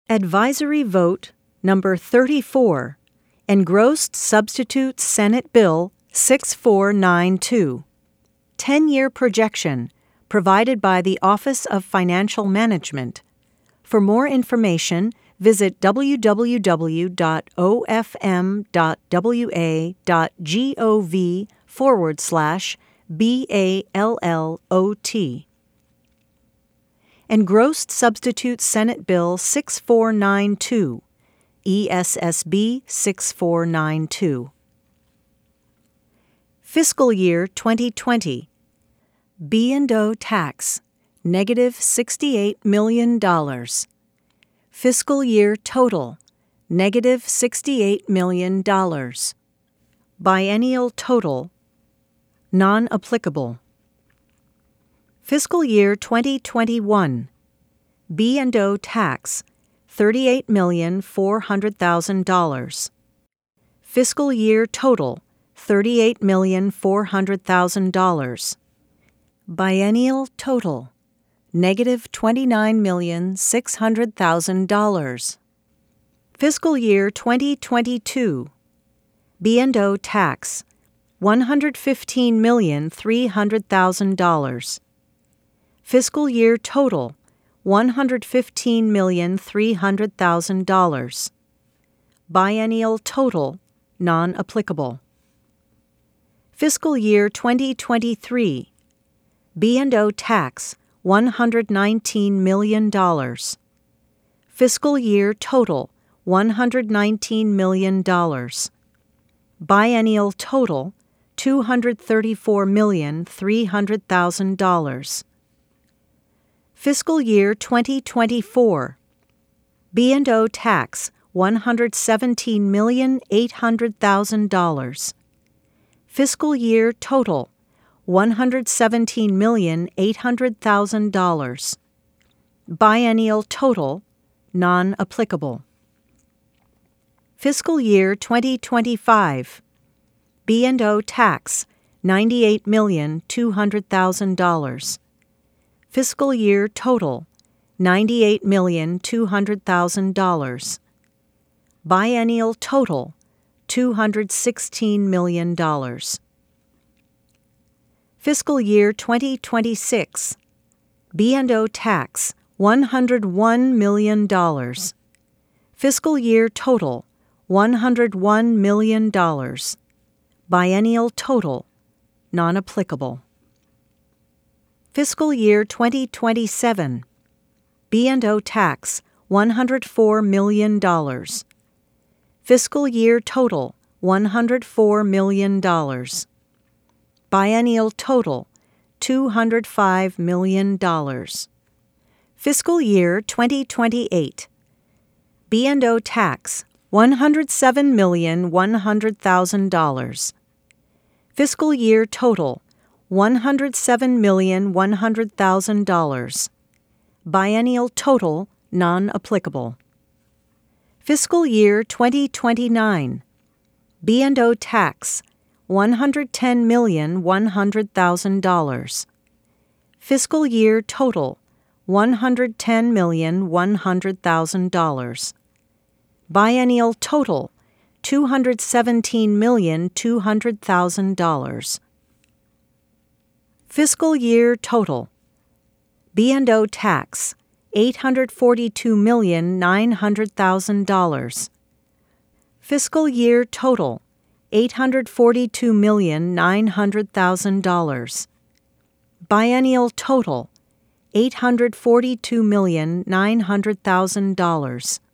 Advisory Vote Number 34, Engrossed Substitute Senate Bill 6492. 10-year projection provided by the Office of Financial Management. For more information, visit www.ofm.wa.gov/BALLOT. Engrossed Substitute Senate Bill 6492, ESSB 6492. Fiscal Year 2020. B&O tax, negative $68 million. Fiscal year total, negative $68 million. Biennial total, non-applicable. Fiscal year 2021. B&O tax, $38,400,000. Fiscal year total, $38,400,000. Biennial total, negative $29,600,000. Fiscal year 2022. B&O tax, $115,300,000. Fiscal year total, $115,300,000. Biennial total, non-applicable. Fiscal year 2023. B&O tax, $119 million. Fiscal year total, $119 million. Biennial total, $234,300,000. Fiscal year 2024. B&O tax, $117,800,000. Fiscal year total, $117,800,000. Biennial total, non-applicable. Fiscal year 2025. B&O tax, $98,200,000. Fiscal year total, $98,200,000. Biennial total, $216 million. Fiscal year 2026. B&O tax, $101 million. Fiscal year total, $101 million. Biennial total, non-applicable. Fiscal year 2027. B&O tax, $104 million. Fiscal year total, $104 million. Biennial total, $205 million. Fiscal year 2028. B&O tax, $107,100,000. Fiscal year total, $107,100,000. Biennial total, non-applicable. Fiscal year 2029. B&O tax, $110,100,000. Fiscal year total, $110,100,000. Biennial total, $217,200,000. Fiscal year total. B&O tax, $842,900,000. Fiscal year total, $842,900,000. Biennial total, $842,900,000.